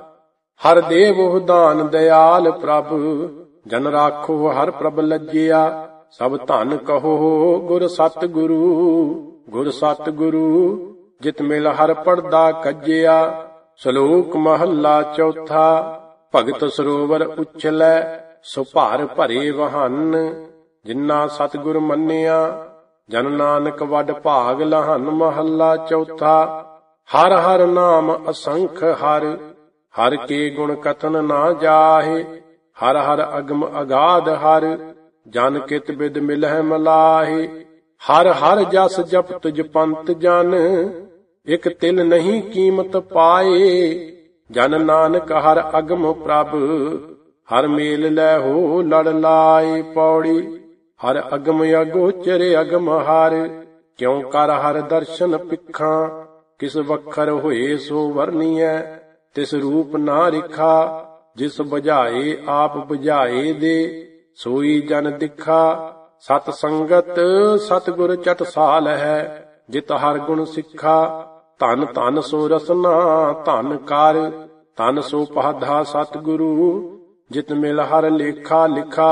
ਹਰ ਦੇਵਹੁ ਦਾਨ ਦਿਆਲ ਪ੍ਰਭ, ਜਨ ਰਾਖੋ ਹਰ ਪ੍ਰਭ ਲੱਜਿਆ। ਸਭ ਧਨ ਕਹੋ ਗੁਰ ਸਤਿ ਗੁਰੂ, ਗੁਰ ਸਤਿ ਗੁਰੂ। ਜਿਤ ਮਿਲ ਹਰ ਪੜਦਾ ਕੱਜਿਆ। ਸ਼ਲੋਕ ਮਹੱਲਾ ਚੌਥਾ। ਭਗਤ ਸਰੋਵਰ ਉਛਲੈ, ਸੋ ਭਰ ਭਰੇ ਵਹਨ। ਜਿਨ੍ਹਾਂ ਸਤਿਗੁਰ ਮੰਨਿਆ, ਜਨ ਨਾਨਕ ਵੱਡ ਭਾਗ ਲਹਨ। ਮਹੱਲਾ ਚੌਥਾ। ਹਰ ਹਰ ਨਾਮ ਅਸੰਖ ਹਰ, ਹਰ ਕੇ ਗੁਣ ਕਥਨ ਨਾ ਜਾਹੇ। ਹਰ ਹਰ ਅਗਮ ਅਗਾਧ ਹਰ, ਜਨ ਕਿਤ ਬਿਦ ਮਿਲਹਿ ਮਲਾਹੇ। ਹਰ ਹਰ ਜਸ ਜਪਤ ਜਪੰਤ ਜਨ, ਇਕ ਤਿਲ ਨਹੀਂ ਕੀਮਤ ਪਾਏ। ਜਨ ਨਾਨਕ ਹਰ ਅਗਮ ਪ੍ਰਭ, ਹਰ ਮੇਲ ਲੈ ਹੋ ਲੜ ਲਾਏ। ਪੌੜੀ ਹਰ ਅਗਮ ਅਗੋਚਰ ਅਗਮ ਹਰ, ਕਿਉ ਕਰ ਹਰ ਦਰਸ਼ਨ ਪਿੱਖਾਂ। ਕਿਸ ਵਖਰ ਹੋਏ ਸੋ ਵਰਨੀਐ, ਤਿਸ ਰੂਪ ਨਾ ਰਿਖਾ। ਜਿਸ ਬੁਝਾਏ ਆਪ ਬੁਝਾਏ ਦੇ, ਸੋਈ ਜਨ ਦਿਖਾ। ਸਤ ਸੰਗਤ ਸਤਿਗੁਰ ਚਟਸਾਲ ਹੈ, ਜਿਤ ਹਰ ਗੁਣ ਸਿੱਖਾ। ਧਨ ਧਨ ਸੋ ਰਸਨਾ ਧਨ ਕਰ, ਧਨ ਸੋ ਪਾਧਾ ਸਤਿਗੁਰੂ। ਜਿਤ ਮਿਲ ਹਰ ਲੇਖਾ ਲਿਖਾ।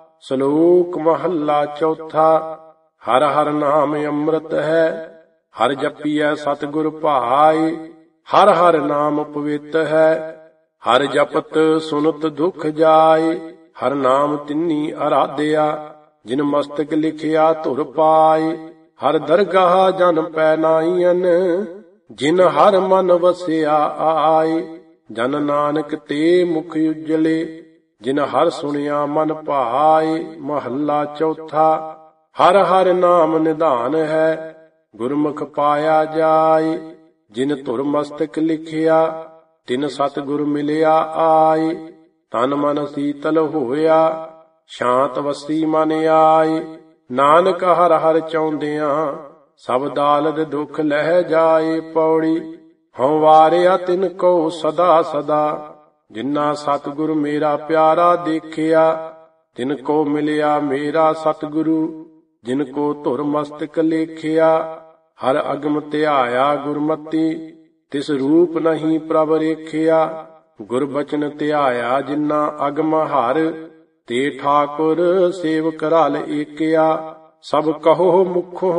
ਸ਼ਲੋਕ ਮਹੱਲਾ ਚੌਥਾ। ਹਰ ਹਰ ਨਾਮ ਅੰਮ੍ਰਿਤ ਹੈ, ਹਰ ਜਪੀਐ ਸਤਿਗੁਰ ਭਾਏ। ਹਰ ਹਰ ਨਾਮ ਪਵਿੱਤ ਹੈ, ਹਰ ਜਪਤ ਸੁਨਤ ਦੁਖ ਜਾਏ। ਹਰ ਨਾਮ ਤਿੰਨੀ ਅਰਾਧਿਆ, ਜਿਨ ਮਸਤਕ ਲਿਖਿਆ ਧੁਰ ਪਾਏ। ਹਰ ਦਰਗਾਹ ਜਨ ਪੈ ਨਾਈਐਨ, ਜਿਨ ਹਰ ਮਨ ਵਸਿਆ ਆਏ। ਜਨ ਨਾਨਕ ਤੇ ਮੁਖ ਉਜਲੇ, ਜਿਨ ਹਰ ਸੁਣਿਆ ਮਨ ਭਾਏ। ਮਹੱਲਾ ਚੌਥਾ। ਹਰ ਹਰ ਨਾਮ ਨਿਧਾਨ ਹੈ, ਗੁਰਮੁਖ ਪਾਇਆ ਜਾਏ। ਜਿਨ ਧੁਰ ਮਸਤਕ ਲਿਖਿਆ, ਤਿਨ ਸਤਿਗੁਰ ਮਿਲਿਆ ਆਏ। ਤਨ ਮਨ ਸੀਤਲ ਹੋਇਆ, ਸ਼ਾਂਤ ਵਸੀ ਮਨ ਆਏ। ਨਾਨਕ ਹਰ ਹਰ ਚਾਹੁੰਦਿਆਂ, ਸਭ ਦਾਲਦ ਦੁਖ ਲਹਿ ਜਾਏ। ਪੌੜੀ। ਹਉ ਵਾਰਿਆ ਤਿਨ ਕੋ ਸਦਾ ਸਦਾ, ਜਿਨਾ ਸਤਿਗੁਰ ਮੇਰਾ ਪਿਆਰਾ ਦੇਖਿਆ। ਤਿਨ ਕੋ ਮਿਲਿਆ ਮੇਰਾ ਸਤਿਗੁਰੂ, ਜਿਨ ਕੋ ਧੁਰ ਮਸਤਕ ਲੇਖਿਆ। ਹਰ ਅਗਮ ਧਿਆਇਆ ਗੁਰਮਤੀ, ਤਿਸ ਰੂਪ ਨਹੀਂ ਪ੍ਰਭ ਰੇਖਿਆ। ਗੁਰਬਚਨ ਧਿਆਇਆ ਜਿਨਾ ਅਗਮ ਹਰ, ਤੇ ਠਾਕੁਰ ਸੇਵਕ ਰਲ ਏਕਿਆ। ਸਭ ਕਹੋ ਮੁਖੋਂ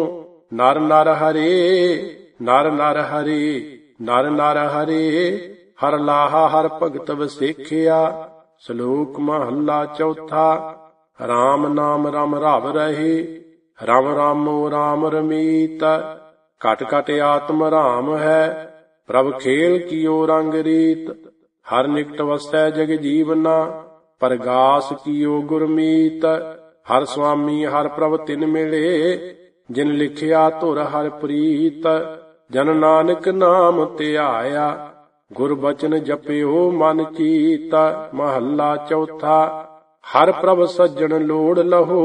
ਨਰ ਨਰ ਹਰੇ, ਨਰ ਨਰ ਹਰੇ, ਨਰ ਨਰ ਹਰੇ। ਹਰ ਲਾਹਾ ਹਰ ਭਗਤ ਵਸੇਖਿਆ। ਸ਼ਲੋਕ ਮਹੱਲਾ ਚੌਥਾ। ਰਾਮ ਨਾਮ ਰਮ ਰਵ ਰਹੇ, ਰਮ ਰਾਮੋ ਰਾਮ ਰਮੀਤ। ਘਟ ਘਟ ਆਤਮ ਰਾਮ ਹੈ, ਪ੍ਰਭ ਖੇਲ ਕੀਓ ਰੰਗ ਰੀਤ। ਹਰ ਨਿਕਟ ਵਸੈ ਜਗ ਜੀਵਨਾ, ਪਰਗਾਸ ਕੀਓ ਗੁਰਮੀਤ। ਹਰ ਸੁਆਮੀ ਹਰ ਪ੍ਰਭ ਤਿਨ ਮਿਲੇ, ਜਿਨ ਲਿਖਿਆ ਧੁਰ ਹਰ ਪ੍ਰੀਤ। ਜਨ ਨਾਨਕ ਨਾਮ ਧਿਆਇਆ, ਗੁਰਬਚਨ ਜਪਿਓ ਮਨ ਚੀਤ। ਮਹੱਲਾ ਚੌਥਾ। ਹਰ ਪ੍ਰਭ ਸੱਜਣ ਲੋੜ ਲਹੋ,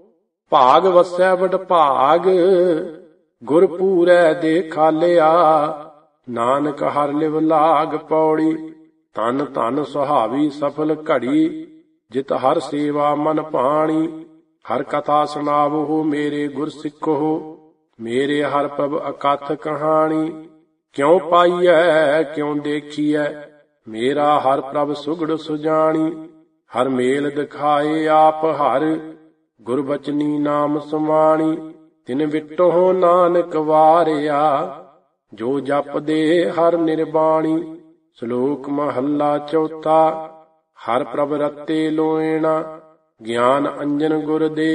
ਭਾਗ ਵਸੈ ਵਡ ਭਾਗ। ਗੁਰ ਪੂਰੈ ਦੇ ਖਾਲਿਆ, ਨਾਨਕ ਹਰ ਲਿਵ ਲਾਗ। ਪੌੜੀ। ਧਨ ਧਨ ਸੁਹਾਵੀ ਸਫਲ ਘੜੀ, ਜਿਤ ਹਰ ਸੇਵਾ ਮਨ ਭਾਣੀ। ਹਰ ਕਥਾ ਸੁਣਾਵੋ ਮੇਰੇ ਗੁਰ ਸਿੱਖੋ, ਮੇਰੇ ਹਰ ਪ੍ਰਭ ਅਕਥ ਕਹਾਣੀ। ਕਿਉ ਪਾਈਐ ਕਿਉ ਦੇਖੀਐ, ਮੇਰਾ ਹਰ ਪ੍ਰਭ ਸੁਗੜ ਸੁਜਾਣੀ। ਹਰ ਮੇਲ ਦਿਖਾਏ ਆਪ ਹਰ, ਗੁਰਬਚਨੀ ਨਾਮ ਸਮਾਣੀ। ਤਿਨ ਵਿਟੋ ਨਾਨਕ ਵਾਰਿਆ, ਜੋ ਜਪਦੇ ਹਰ ਨਿਰਬਾਣੀ। ਸ਼ਲੋਕ ਮਹੱਲਾ ਚੌਥਾ। ਹਰ ਪ੍ਰਭ ਰਤੇ ਲੋਇਣਾ, ਗਿਆਨ ਅੰਜਨ ਗੁਰ ਦੇ।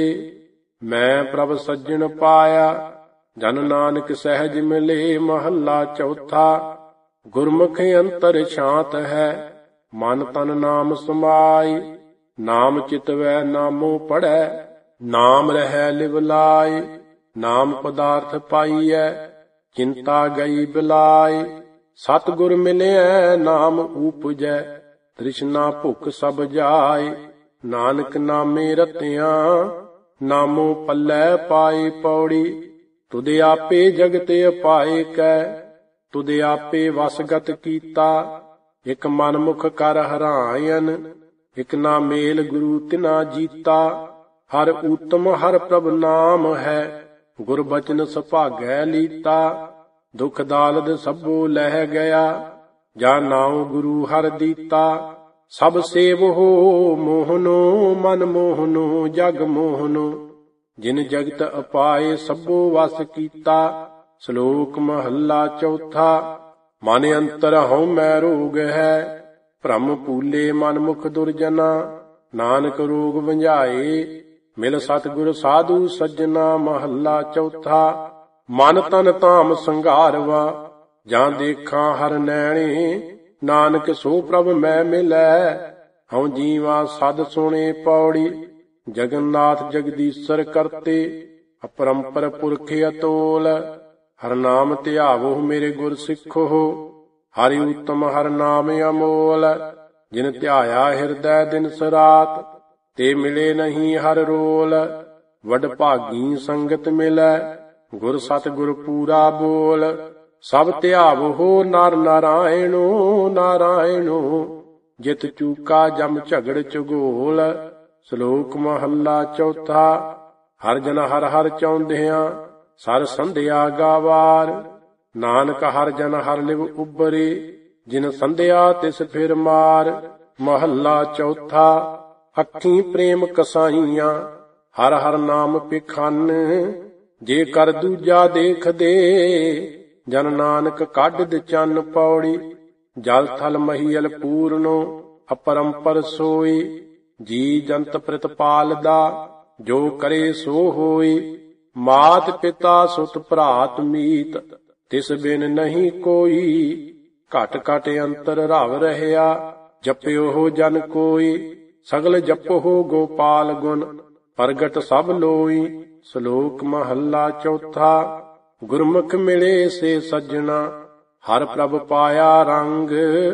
ਮੈਂ ਪ੍ਰਭ ਸੱਜਣ ਪਾਇਆ, ਜਨ ਨਾਨਕ ਸਹਿਜ ਮਿਲੇ। ਮਹੱਲਾ ਚੌਥਾ। ਗੁਰਮੁਖ ਅੰਤਰ ਸ਼ਾਂਤ ਹੈ, ਮਨ ਤਨ ਨਾਮ ਸਮਾਈ। ਨਾਮ ਚਿਤਵੈ ਨਾਮੋ ਪੜੈ, ਨਾਮ ਰਹਿ ਲਿਵ ਲਾਇ। ਨਾਮ ਪਦਾਰਥ ਪਾਈਐ, ਚਿੰਤਾ ਗਈ ਬਿਲਾਇ। ਸਤਿਗੁਰ ਮਿਲਿਐ ਨਾਮ ਊਪਜੈ, ਤ੍ਰਿਸ਼ਨਾ ਭੁਖ ਸਭ ਜਾਏ। ਨਾਨਕ ਨਾਮੇ ਰਤਿਆਂ, ਨਾਮੋ ਪੱਲੇ ਪਾਏ। ਪੌੜੀ। ਤੁਧ ਆਪੇ ਜਗਤ ਅਪਾਏ ਕੈ, ਤੁਧ ਆਪੇ ਵਸਗਤ ਕੀਤਾ। ਇਕ ਮਨ ਮੁਖ ਕਰ ਹਰਾਇਨ, ਇਕ ਨਾ ਮੇਲ ਗੁਰੂ ਤਿਨਾ ਜੀਤਾ। ਹਰ ਊਤਮ ਹਰ ਪ੍ਰਭ ਨਾਮ ਹੈ, ਗੁਰਬਚਨ ਸੁਭਾਗੈ ਲੀਤਾ। ਦੁਖ ਦਾਲਦ ਸਭੋ ਲਹਿ ਗਿਆ, ਜਾ ਨਾਉ ਗੁਰੂ ਹਰ ਦੀਤਾ। ਸਭ ਸੇਵਹੋ ਮੋਹਨੋ, ਮਨ ਮੋਹਨੋ ਜਗ ਮੋਹਨੋ। ਜਿਨ ਜਗਤ ਅਪਾਏ ਸਭੋ ਵਸ ਕੀਤਾ। ਸ਼ਲੋਕ ਮਹੱਲਾ ਚੌਥਾ। ਮਨ ਅੰਤਰ ਹਉ ਮੈ ਰੋਗ ਹੈ, ਭ੍ਰਮ ਪੂਲੇ ਮਨ ਮੁਖ ਦੁਰਜਨਾ। ਨਾਨਕ ਰੋਗ ਵੰਝਾਏ, ਮਿਲ ਸਤਿਗੁਰ ਸਾਧੂ ਸੱਜਣਾ। ਮਹੱਲਾ ਚੌਥਾ। ਮਨ ਤਨ ਧਾਮ ਸੰਘਾਰਵਾ, ਜਾਂ ਦੇਖਾਂ ਹਰ ਨੈਣੇ। ਨਾਨਕ ਸੋ ਪ੍ਰਭ ਮੈਂ ਮਿਲੈ, ਹਉ ਜੀਵਾ ਸਦ ਸੁਣੇ। ਪੌੜੀ। ਜਗਨਨਾਥ ਜਗਦੀਸ਼ਰ ਕਰਤੇ, ਅਪਰੰਪਰ ਪੁਰਖ ਅਤੋਲ। ਹਰ ਨਾਮ ਧਿਆਵੋ ਮੇਰੇ ਗੁਰ ਸਿੱਖੋ, ਹਰਿ ਊਤਮ ਹਰ ਨਾਮ ਅਮੋਲ। ਜਿਨ ਧਿਆਇਆ ਹਿਰਦੈ ਦਿਨ ਸਰਾਤ, ਤੇ ਮਿਲੇ ਨਹੀਂ ਹਰ ਰੋਲ। ਵਡ ਭਾਗੀ ਸੰਗਤ ਮਿਲੈ, ਗੁਰ ਸਤਿਗੁਰ ਪੂਰਾ ਬੋਲ। ਸਭ ਧਿਆਵੋ ਨਰ ਨਾਰਾਇਣੋ, ਨਾਰਾਇਣੋ। ਜਿਤ ਚੂਕਾ ਜਮ ਝਗੜ ਚੁਗੋਲ। ਸ਼ਲੋਕ ਮਹੱਲਾ ਚੌਥਾ। ਹਰ ਜਨ ਹਰ ਹਰ ਚਾਹੁੰਦਿਆਂ, ਸਰ ਸੰਧਿਆ ਗਾਵਾਰ। ਨਾਨਕ ਹਰ ਜਨ ਹਰ ਲਿਵ ਉਬਰੇ, ਜਿਨ ਸੰਧਿਆ ਤਿਸ ਫਿਰ ਮਾਰ। ਮਹੱਲਾ ਚੌਥਾ। ਅੱਖੀਂ ਪ੍ਰੇਮ ਕਸਾਈਆਂ, ਹਰ ਹਰ ਨਾਮ ਪਿਖਾਨ। ਜੇ ਕਰ ਦੂਜਾ ਦੇਖਦੇ, ਜਨ ਨਾਨਕ ਕੱਢ ਚੰਨ। ਪੌੜੀ। ਜਲ ਥਲ ਮਹੀਲ ਪੂਰਨੋ, ਅਪਰੰਪਰ ਸੋਈ। ਜੀ ਜੰਤ ਪ੍ਰਤਪਾਲ ਦਾ, ਜੋ ਕਰੇ ਸੋ ਹੋਈ। ਮਾਤ ਪਿਤਾ ਸੁਤ ਭਰਾਤ ਮੀਤ, ਤਿਸ ਬਿਨ ਨਹੀਂ ਕੋਈ। ਘਟ ਘਟ ਅੰਤਰ ਰਵ ਰਹਿਆ, ਜਪਿਓ ਜਨ ਕੋਈ, ਸਗਲ ਜਪੋ ਗੋਪਾਲ ਗੁਣ, ਪ੍ਰਗਟ ਸਭ ਲੋਈ। ਸ਼ਲੋਕ ਮਹੱਲਾ ਚੌਥਾ। ਗੁਰਮੁਖ ਮਿਲੇ ਸੇ ਸੱਜਣਾ, ਹਰ ਪ੍ਰਭ ਪਾਇਆ ਰੰਗ।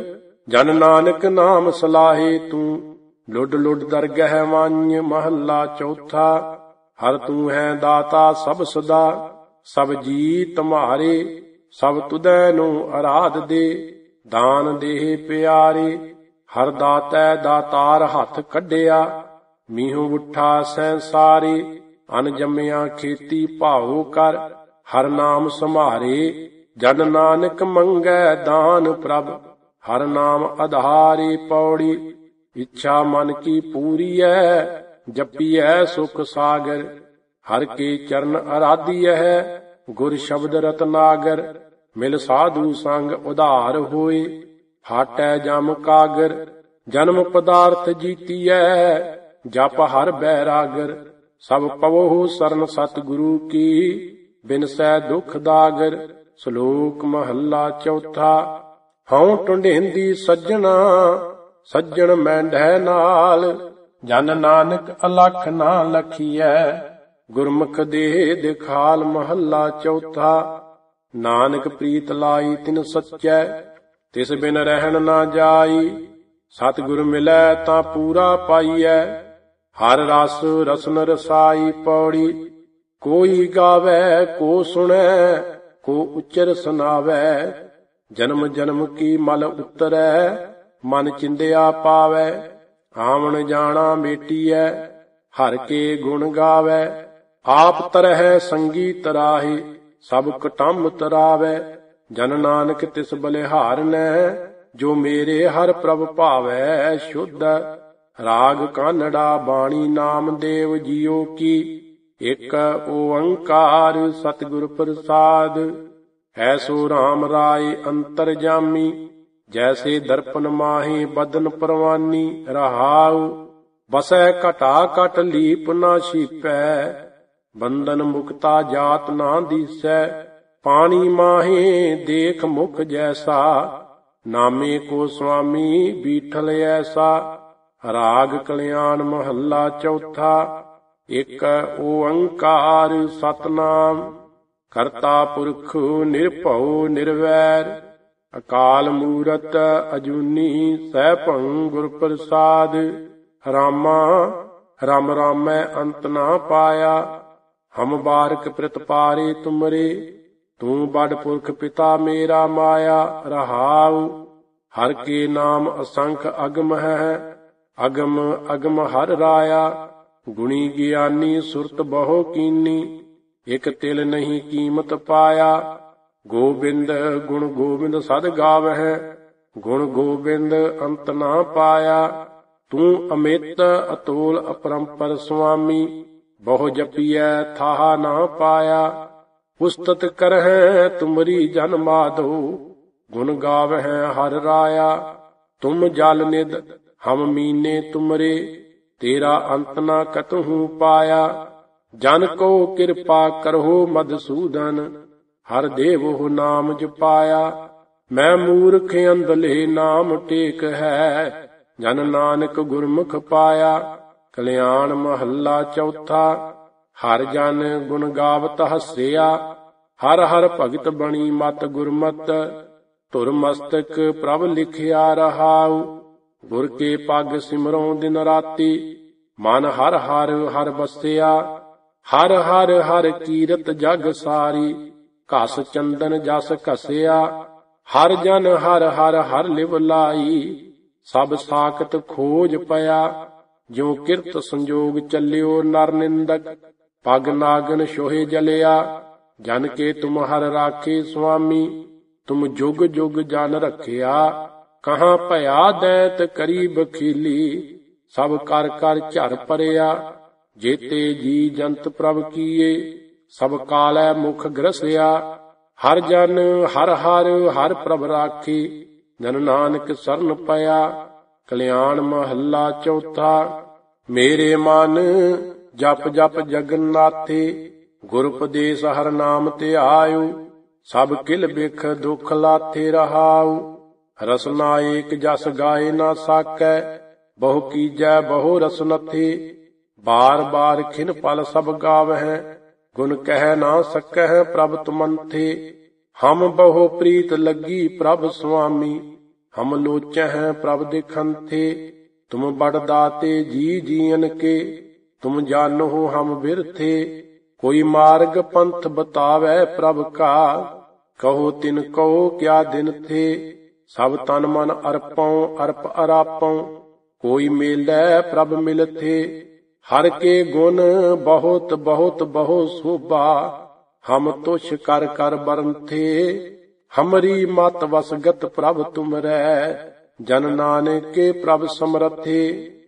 ਜਨ ਨਾਨਕ ਨਾਮ ਸਲਾਹੇ ਤੂੰ, ਲੁੱਡ ਲੁੱਡ ਦਰਗਹਿ ਵਾਂਝ। ਮਹੱਲਾ ਚੌਥਾ। ਹਰ ਤੂੰ ਹੈ ਦਾਤਾ ਸਭ ਸਦਾ, ਸਭ ਜੀ ਤੁਮਹਾਰੇ। ਸਭ ਤੁਧੈ ਨੂੰ ਅਰਾਧ ਦੇ, ਦਾਨ ਦੇਹ ਪਿਆਰੇ। ਹਰ ਦਾਤੈ ਦਾਤਾਰ ਹੱਥ ਕੱਢਿਆ, ਮੀਹੂ ਉੱਠਾ ਸੈਂਸਾਰੇ। ਅਨ ਜੰਮਿਆ ਖੇਤੀ ਭਾਉ ਕਰ, ਹਰ ਨਾਮ ਸੰਭਾਰੇ। ਜਨ ਨਾਨਕ ਮੰਗੈ ਦਾਨ ਪ੍ਰਭ, ਹਰ ਨਾਮ ਆਧਾਰੇ। ਪੌੜੀ। ਇੱਛਾ ਮਨ ਕੀ ਪੂਰੀਐ, ਜਪੀਐ ਸੁਖ ਸਾਗਰ। ਹਰ ਕੇ ਚਰਨ ਅਰਾਧੀਐ, ਗੁਰ ਸ਼ਬਦ ਰਤਨਾਗਰ। ਮਿਲ ਸਾਧੂ ਸੰਗ ਉਧਾਰ ਹੋਏ, ਹਾਟੈ ਜਮ ਕਾਗਰ। ਜਨਮ ਪਦਾਰਥ ਜੀਤੀਐ, ਜਪ ਹਰ ਬੈਰਾਗਰ। ਸਭ ਪਵਹੁ ਸਰਨ ਸਤਿਗੁਰੂ ਕੀ, ਬਿਨਸੈ ਦੁਖ ਦਾਗਰ। ਸ਼ਲੋਕ ਮਹੱਲਾ ਚੌਥਾ। ਹਉ ਟੁੰਡੇਂਦੀ ਸੱਜਣਾ, ਸੱਜਣ ਮੈਂਢੈ ਨਾਲ। ਜਨ ਨਾਨਕ ਅਲਖ ਨਾ ਲਖੀਐ, ਗੁਰਮੁਖ ਦੇਹ ਦਿਖਾਲ। ਮਹੱਲਾ ਚੌਥਾ। ਨਾਨਕ ਪ੍ਰੀਤ ਲਾਈ ਤਿਨ ਸੱਚੈ, ਤਿਸ ਬਿਨ ਰਹਿਣ ਨਾ ਜਾਈ। ਸਤਿਗੁਰ ਮਿਲੈ ਤਾਂ ਪੂਰਾ ਪਾਈਐ, ਹਰ ਰਸ ਰਸਨ ਰਸਾਈ। ਪੌੜੀ। ਕੋਈ ਗਾਵੈ ਕੋ ਸੁਣੈ, ਕੋ ਉਚਰ ਸੁਨਾਵੈ। ਜਨਮ ਜਨਮ ਕੀ ਮਲ ਉਤਰੈ, ਮਨ ਚਿੰਦਿਆ ਪਾਵੈ। ਆਵਣ ਜਾਣਾ ਮੇਟੀਐ, ਹਰ ਕੇ ਗੁਣ ਗਾਵੈ। ਆਪ ਤਰਹਿ ਸੰਗੀ ਤਰਾਹੇ, ਸਭ ਕੁਟੰਬ ਤਰਾਵੈ। ਜਨ ਨਾਨਕ ਤਿਸ ਬਲਿਹਾਰਨੈ, ਜੋ ਮੇਰੇ ਹਰ ਪ੍ਰਭ ਭਾਵੈ ਸ਼ੁੱਧ। ਰਾਗ ਕਾਨੜਾ ਬਾਣੀ ਨਾਮਦੇਵ ਜੀਓ ਕੀ, ਇਕ ਓੰਕਾਰ ਸਤਿਗੁਰ ਪ੍ਰਸਾਦ। ਐਸੋ ਰਾਮ ਰਾਏ ਅੰਤਰਜਾਮੀ, ਜੈਸੇ ਦਰਪਨ ਮਾਹੇ ਬਦਨ ਪਰਵਾਨੀ। ਰਹਾਉ। ਬਸੈ ਘਟਾ ਘਟ ਲੀਪ ਨਾ ਛੀਪੈ, ਬੰਧਨ ਮੁਕਤਾ ਜਾਤ ਨਾ ਦੀਸੈ। ਪਾਣੀ ਮਾਹੇ ਦੇਖ ਮੁਖ ਜੈਸਾ, ਨਾਮੇ ਕੋ ਸੁਆਮੀ ਬੀਠਲ ਐਸਾ। ਰਾਗ ਕਲਿਆਣ ਮਹੱਲਾ ਚੌਥਾ। ਇਕ ਓੰਕਾਰ ਸਤਨਾਮ, ਕਰਤਾ ਪੁਰਖ ਨਿਰਭਉ ਨਿਰਵੈਰ। ਅਕਾਲ ਮੂਰਤ ਅਜੂਨੀ, ਸੈਭੰ ਗੁਰ ਪ੍ਰਸਾਦ। ਰਾਮਾ ਰਾਮ ਰਾਮੈ ਅੰਤ ਨਾ ਪਾਇਆ, ਹਮ ਬਾਰਕ ਪ੍ਰਤਪਾਰੇ ਤੁਮਰੇ। ਤੂੰ ਬੜ ਪੁਰਖ ਪਿਤਾ ਮੇਰਾ ਮਾਇਆ। ਰਹਾਉ। ਹਰ ਕੇ ਨਾਮ ਅਸੰਖ ਅਗਮ ਹੈ, ਅਗਮ ਅਗਮ ਹਰ ਰਾਇਆ। ਗੁਣੀ ਗਿਆਨੀ ਸੁਰਤ ਬਹੁ ਕੀਨੀ, ਇਕ ਤਿਲ ਨਹੀਂ ਕੀਮਤ ਪਾਇਆ। ਗੋਬਿੰਦ ਗੁਣ ਗੋਬਿੰਦ ਸਦ ਗਾਵਹਿ, ਗੁਣ ਗੋਬਿੰਦ ਅੰਤ ਨਾ ਪਾਇਆ। ਤੂੰ ਅਮਿਤ ਅਤੋਲ ਅਪਰੰਪਰ ਸੁਆਮੀ, ਬਹੁ ਜਪੀਐ ਥਾਹ ਨਾ ਪਾਇਆ। ਉਸਤਤ ਕਰਹਿ ਤੁਮਰੀ ਜਨ ਮਾਧੋ, ਗੁਣ ਗਾਵਹਿ ਹਰ ਰਾਇਆ। ਤੁਮ ਜਲ ਨਿਧ ਹਮ ਮੀਨੇ ਤੁਮਰੇ, ਤੇਰਾ ਅੰਤ ਨਾ ਕਤਹੂ ਪਾਇਆ। ਜਨ ਕੋ ਕਿਰਪਾ ਕਰਹੁ ਮਧਸੂਦਨ, ਹਰ ਦੇਵੋ ਨਾਮ ਜਪਾਇਆ। ਮੈਂ ਮੂਰਖ ਅੰਧਲੇ ਨਾਮ ਟੇਕ ਹੈ, ਜਨ ਨਾਨਕ ਗੁਰਮੁਖ ਪਾਇਆ। ਕਲਿਆਣ ਮਹੱਲਾ ਚੌਥਾ। ਹਰ ਜਨ ਗੁਣ ਗਾਵਤ ਹੱਸਿਆ, ਹਰ ਹਰ ਭਗਤ ਬਣੀ ਮਤ ਗੁਰਮਤ। ਧੁਰ ਮਸਤਕ ਪ੍ਰਭ ਲਿਖਿਆ ਰਹਾਉ, ਗੁਰ ਕੇ ਪੱਗ ਸਿਮਰੋਂ ਦਿਨ ਰਾਤੀ। ਮਨ ਹਰ ਹਰ ਹਰ ਬਸਿਆ, ਹਰ ਹਰ ਹਰ ਕੀਰਤ ਜਗ ਸਾਰੀ। ਘਸ ਚੰਦਨ ਜਸ ਘਸਿਆ, ਹਰ ਜਨ ਹਰ ਹਰ ਹਰ ਲਿਵ ਲਾਈ। ਸਭ ਸਾਖਤ ਖੋਜ ਪਿਆ, ਜਿਉ ਕਿਰਤ ਸੰਜੋਗ ਚੱਲਿਓ ਨਰ ਨਿੰਦਕ। ਪਗ ਨਾਗਨ ਛੋਹੇ ਜਲਿਆ, ਜਨ ਕੇ ਤੁਮ ਹਰ ਰਾਖੇ ਸੁਆਮੀ। ਤੁਮ ਜੁਗ ਜੁਗ ਜਨ ਰੱਖਿਆ, ਕਹਾਂ ਭਇਆ ਦੈਂਤ ਕਰੀ ਬਖੀਲੀ। ਸਭ ਕਰ ਕਰ ਝਰ ਪਰਿਆ, ਜੇਤੇ ਜੀ ਜੰਤ ਪ੍ਰਭ ਕੀਏ। ਸਭ ਕਾਲੈ ਮੁਖ ਗ੍ਰਸਿਆ, ਹਰ ਜਨ ਹਰ ਹਰ ਹਰ ਪ੍ਰਭ ਰਾਖੀ। ਜਨ ਨਾਨਕ ਸਰਨ ਪਿਆ। ਕਲਿਆਣ ਮਹੱਲਾ ਚੌਥਾ। ਮੇਰੇ ਮਨ ਜਪ ਜਪ ਜਗਨਨਾਥੇ, ਗੁਰ ਉਪਦੇਸ ਹਰ ਨਾਮ ਧਿਆਇਓ। ਸਭ ਕਿਲ ਬਿਖ ਦੁਖ ਲਾਥੇ ਰਹਾਉ, ਰਸਨਾ ਏਕ ਜਸ ਗਾਏ ਨਾ ਸਾਕੈ, ਬਹੁ ਕੀਜੈ ਬਹੁ ਰਸਨਥੀ। ਬਾਰ ਬਾਰ ਖਿਨ ਪਲ ਸਭ ਗਾਵਹਿ, ਗੁਣ ਕਹਿ ਨਾ ਸਕਹਿ ਪ੍ਰਭ ਤੁਮੰਥੇ। ਹਮ ਬਹੁ ਪ੍ਰੀਤ ਲੱਗੀ ਪ੍ਰਭ ਸੁਆਮੀ, ਹਮ ਲੋਚਹਿ ਪ੍ਰਭ ਦਿਖੰਥੇ। ਤੁਮ ਬੜ ਦਾਤੇ ਜੀ ਜੀਅਨ ਕੇ, ਤੁਮ ਜਾਨਹੁ ਹਮ ਬਿਰਥੇ। ਕੋਈ ਮਾਰਗ ਪੰਥ ਬਤਾਵੈ ਪ੍ਰਭ ਕਾ, ਕਹੋ ਤਿਨ ਕਉ ਕਿਆ ਦਿਨ ਥੇ। ਸਭ ਤਨ ਮਨ ਅਰਪਉ ਅਰਪ ਅਰਾਪਉ, ਕੋਈ ਮੇਲੈ ਪ੍ਰਭ ਮਿਲਥੇ। ਹਰ ਕੇ ਗੁਣ ਬਹੁਤ ਬਹੁਤ ਬਹੁ ਸੋਭਾ, ਹਮ ਤੁਛ ਕਰ ਕਰ ਬਰੰਥੇ। ਹਮਰੀ ਮਤ ਵਸਗਤ ਪ੍ਰਭ ਤੁਮਰੈ, ਜਨ ਨਾਨਕੇ ਪ੍ਰਭ ਸਮਰਥੇ।